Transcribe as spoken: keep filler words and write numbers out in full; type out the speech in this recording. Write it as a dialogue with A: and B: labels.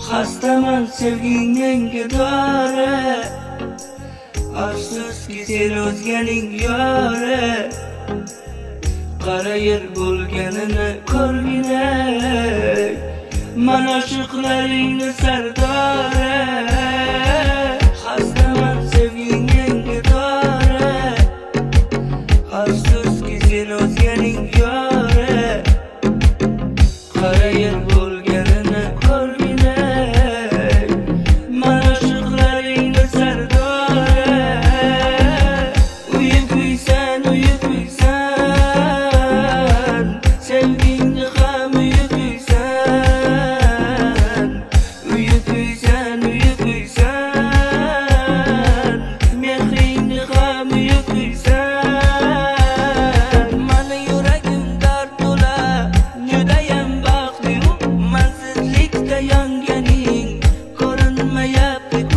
A: Xastaman sevging menga dori, afsuski sen o'zganing yori. Qara yer bo'lganini ko'rgina, man oshiqlaringni sardori. Xastaman sevging menga dori, afsuski sen o'zganing yori. Qara yer bo'lganini ko'rgina, man oshiqlaringni sardori. Uyib kuysan, uyib kuysan, sevgingni ham uyib kuysan. Uyib kuysan, uyib kuysan, mehringni ham uyib kuysan. Mani yuragim dard to'la, judayam baxtli, mansizlikda yonganing ko'rinmayapti